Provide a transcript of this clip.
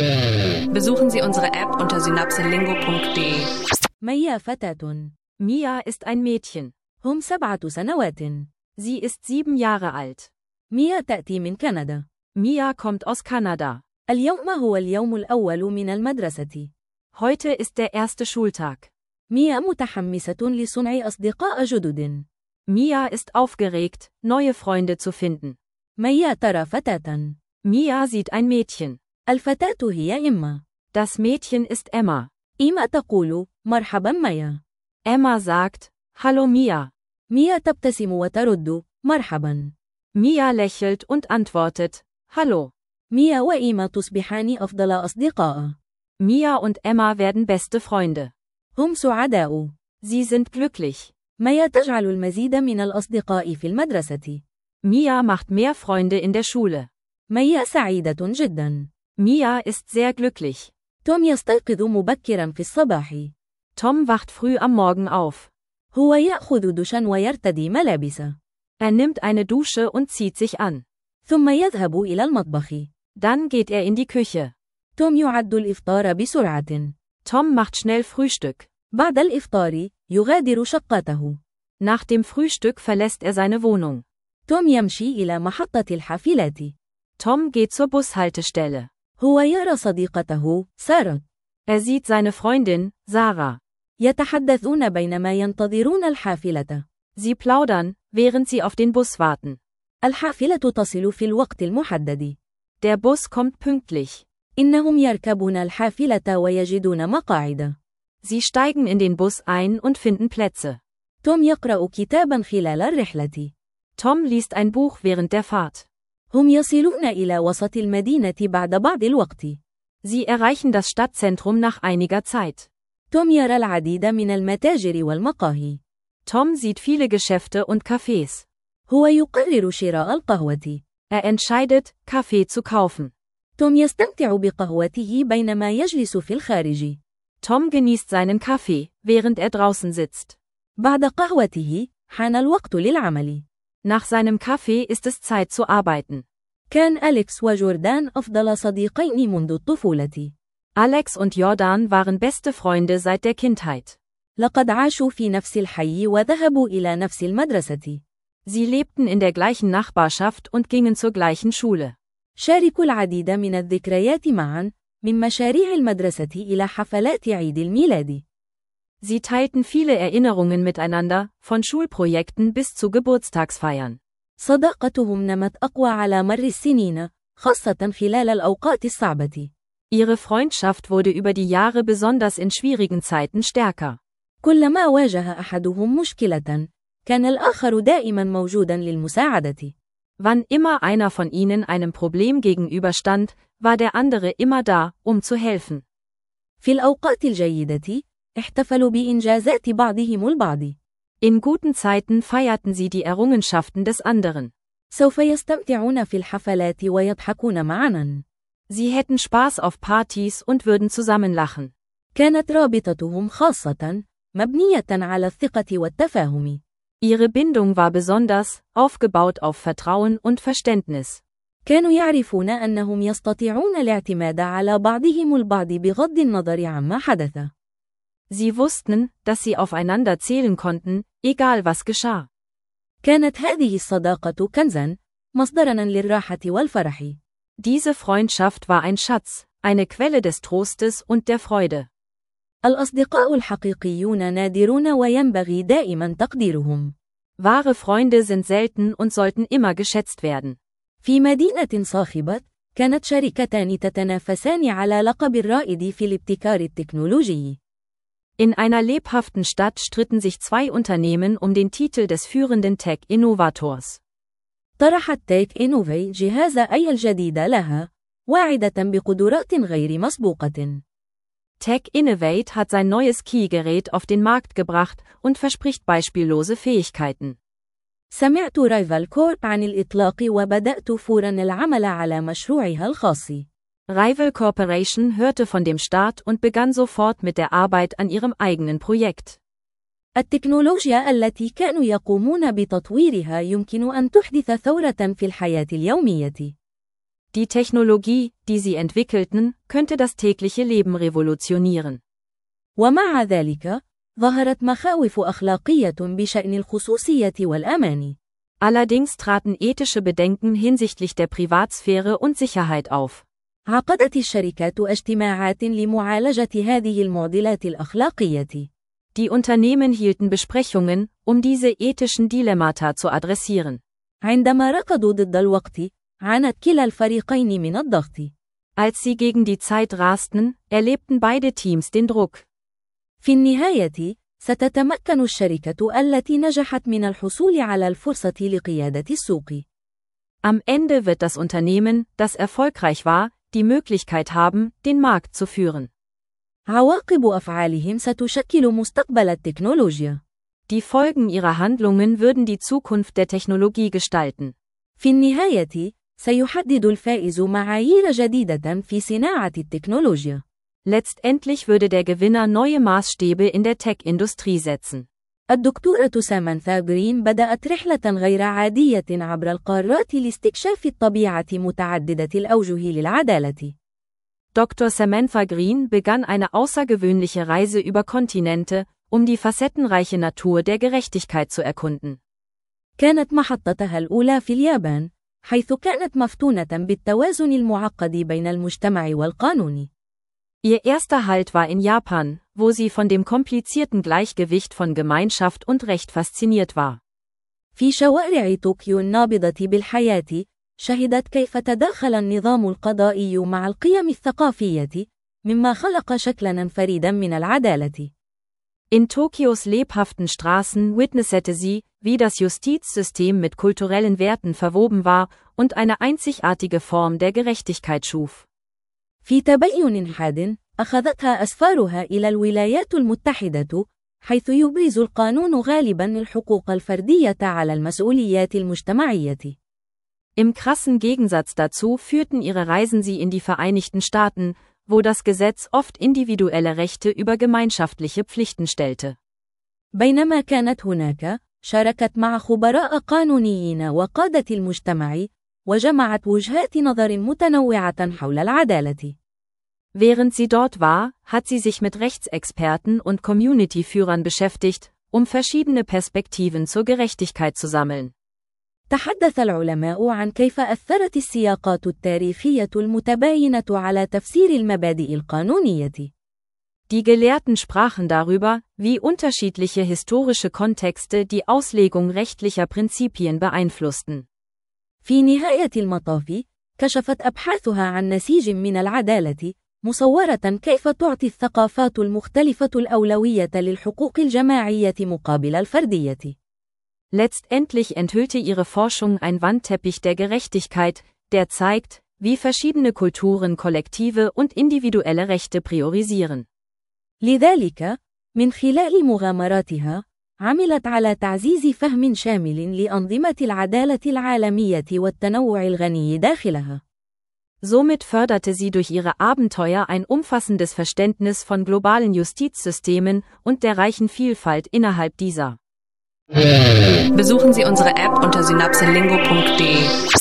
Besuchen Sie unsere App unter synapselingo.de. ميا فتاة. Mia ist ein Mädchen. هم 7 سنوات. Sie ist 7 Jahre alt. ميا تأتي من كندا. Mia kommt aus Kanada. اليوم هو اليوم الأول من المدرسة. Heute ist der erste Schultag. ميا متحمسة لصنع أصدقاء جدد. Mia ist aufgeregt, neue Freunde zu finden. ميا ترى فتاة. Mia sieht ein Mädchen. الفتاة هي إما. Das Mädchen ist Emma. إما تقول مرحبا ميا. Emma sagt, Hallo Mia. ميا تبتسم وترد مرحبا. Mia lächelt und antwortet, Hallo. ميا وإيما تصبحان أفضل أصدقاء. Mia und Emma werden beste Freunde. هم سعداء. Sie sind glücklich. ميا تجعل المزيد من الأصدقاء في المدرسة. Mia macht mehr Freunde in der Schule. ميا سعيدة جدا. Mia ist sehr glücklich. توم يستيقظ مبكرا في الصباح. Tom wacht früh am Morgen auf. هو يأخذ دشا ويرتدي ملابس. Nimmt eine Dusche und zieht sich an. ثم يذهب إلى المطبخ. Dann geht in die Küche. توم يعد الإفطار بسرعة. Tom macht schnell Frühstück. بعد الإفطار يغادر شقته. Nach dem Frühstück verlässt seine Wohnung. توم يمشي إلى محطة الحافلات. Tom geht zur Bushaltestelle. هو يرى صديقته سارة. Sieht seine Freundin, Sarah. يتحدثون بينما ينتظرون الحافلة. Sie plaudern, während sie auf den Bus warten. الحافلة تصل في الوقت المحدد. Der Bus kommt pünktlich. إنهم يركبون الحافلة ويجدون مقاعد. Sie steigen in den Bus ein und finden Plätze. توم يقرأ كتابا خلال الرحلة. Tom liest ein Buch während der Fahrt. هم يصلون إلى وسط المدينة بعد بعض الوقت. Sie erreichen das Stadtzentrum nach einiger Zeit. توم يرى العديد من المتاجر والمقاهي. Tom sieht viele Geschäfte und Cafés. هو يقرر شراء القهوة. Entscheidet, Kaffee zu kaufen. توم يستمتع بقهوته بينما يجلس في الخارج. Tom genießt seinen Kaffee, während draußen sitzt. بعد قهوته، حان الوقت للعمل. Nach seinem Kaffee ist es Zeit zu arbeiten. كان أليكس وجوردان أفضل صديقين منذ الطفولة. Alex und Jordan waren beste Freunde seit der Kindheit. لقد عاشوا في نفس الحي وذهبوا إلى نفس المدرسة. Sie lebten in der gleichen Nachbarschaft und gingen zur gleichen Schule. شاركوا العديد من الذكريات معا، من مشاريع المدرسة إلى حفلات عيد الميلاد. Sie teilten viele Erinnerungen miteinander, von Schulprojekten bis zu Geburtstagsfeiern. صداقتهم نمت أقوى على مر السنين، خاصة خلال الأوقات الصعبة. Ihre Freundschaft wurde über die Jahre besonders in schwierigen Zeiten stärker. كلما واجه أحدهم مشكلة، كان الآخر دائما موجودا للمساعدة. Wann immer einer von ihnen einem Problem gegenüberstand, war der andere immer da, zu helfen. في الأوقات الجيدة، احتفلوا بإنجازات بعضهم البعض. In guten Zeiten feierten sie die Errungenschaften des anderen. سوف يستمتعون في الحفلات ويضحكون معا. Sie hätten Spaß auf Partys und würden zusammen lachen. كانت رابطتهم خاصة، مبنية على الثقة والتفاهم. Ihre Bindung war besonders, aufgebaut auf Vertrauen und Verständnis. كانوا يعرفون أنهم يستطيعون الاعتماد على بعضهم البعض بغض النظر عما حدث. Sie wussten, dass sie aufeinander zählen konnten, egal was geschah. كانت هذه الصداقة كنزاً، مصدراً للراحة والفرح. Diese Freundschaft war ein Schatz, eine Quelle des Trostes und der Freude. الأصدقاء الحقيقيون نادرون وينبغي دائماً تقديرهم. Wahre Freunde sind selten und sollten immer geschätzt werden. في مدينة صاخبة، كانت شركتان تتنافسان على لقب الرائد في الابتكار التكنولوجي. In einer lebhaften Stadt stritten sich 2 Unternehmen den Titel des führenden Tech-Innovators. طرحت تيك إنوفي جهاز AI الجديد لها، واعدة بقدرات غير مسبوقة. Tech Innovate hat sein neues Key-Gerät auf den Markt gebracht und verspricht beispiellose Fähigkeiten. سمعت رايفل كورب عن الإطلاق وبدأت فوراً العمل على مشروعها الخاص. Rival Corporation hörte von dem Start und begann sofort mit der Arbeit an ihrem eigenen Projekt. التكنولوجيا التي كانوا يقومون بتطويرها يمكن أن تحدث ثورة في الحياة اليومية. Die Technologie, die sie entwickelten, könnte das tägliche Leben revolutionieren. ومع ذلك، ظهرت مخاوف أخلاقية بشأن الخصوصية والأمان. Allerdings traten ethische Bedenken hinsichtlich der Privatsphäre und Sicherheit auf. عقدت الشركات اجتماعات لمعالجة هذه المعضلات الأخلاقية. Die Unternehmen hielten Besprechungen, diese ethischen Dilemmata zu adressieren. عندما ركضوا ضد الوقت، عانت كلا الفريقين من الضغط. Als sie gegen die Zeit rasten, erlebten beide Teams den Druck. في النهاية، ستتمكن الشركة التي نجحت من الحصول على الفرصة لقيادة السوق. Am Ende wird das Unternehmen, das erfolgreich war, die Möglichkeit haben, den Markt zu führen. عواقب أفعالهم ستشكل مستقبل التكنولوجيا. Die Folgen ihrer Handlungen würden die Zukunft der Technologie gestalten. في النهاية، سيحدد الفائز معايير جديدة في صناعة التكنولوجيا. Letztendlich würde der Gewinner neue Maßstäbe in der Tech-Industrie setzen. الدكتورة سامانثا جرين بدأت رحلة غير عادية عبر القارات لاستكشاف الطبيعة متعددة الأوجه للعدالة. Dr. Samantha Green begann eine außergewöhnliche Reise über Kontinente, die facettenreiche Natur der Gerechtigkeit zu erkunden. كانت محطتها الأولى في اليابان، حيث كانت مفتونة بالتوازن المعقد بين المجتمع والقانون. Ihr erster Halt war in Japan, wo sie von dem komplizierten Gleichgewicht von Gemeinschaft und Recht fasziniert war. في شوارع طوكيو النابضة بالحياة، شهدت كيف تداخل النظام القضائي مع القيم الثقافية، مما خلق شكلاً فريداً من العدالة. In Tokios lebhaften Straßen witnessete sie, wie das Justizsystem mit kulturellen Werten verwoben war und eine einzigartige Form der Gerechtigkeit schuf. في تبين حاد، أخذتها أسفارها إلى الولايات المتحدة، حيث يبرز القانون غالباً الحقوق الفردية على المسؤوليات المجتمعية. Im krassen Gegensatz dazu führten ihre Reisen sie in die Vereinigten Staaten, wo das Gesetz oft individuelle Rechte über gemeinschaftliche Pflichten stellte. بينما كانت هناك، شاركت مع خبراء قانونيين وقادة المجتمع، وجمعت وجهات نظر متنوعة حول العدالة. Während sie dort war, hat sie sich mit Rechtsexperten und Community-Führern beschäftigt, verschiedene Perspektiven zur Gerechtigkeit zu sammeln. تحدث العلماء عن كيف أثرت السياقات التاريخية المتباينة على تفسير المبادئ القانونية. Die Gelehrten sprachen darüber, wie unterschiedliche historische Kontexte die Auslegung rechtlicher Prinzipien beeinflussten. في نهاية المطاف، كشفت أبحاثها عن نسيج من العدالة، مصورة كيف تعطي الثقافات المختلفة الأولوية للحقوق الجماعية مقابل الفردية. Letztendlich enthüllte ihre Forschung ein Wandteppich der Gerechtigkeit, der zeigt, wie verschiedene Kulturen kollektive und individuelle Rechte priorisieren. لذلك، من خلال مغامراتها، عملت على تعزيز فهم شامل لأنظمة العدالة العالمية والتنوع الغني داخلها. Somit förderte sie durch ihre Abenteuer ein umfassendes Verständnis von globalen Justizsystemen und der reichen Vielfalt innerhalb dieser. Besuchen Sie unsere App unter synapselingo.de.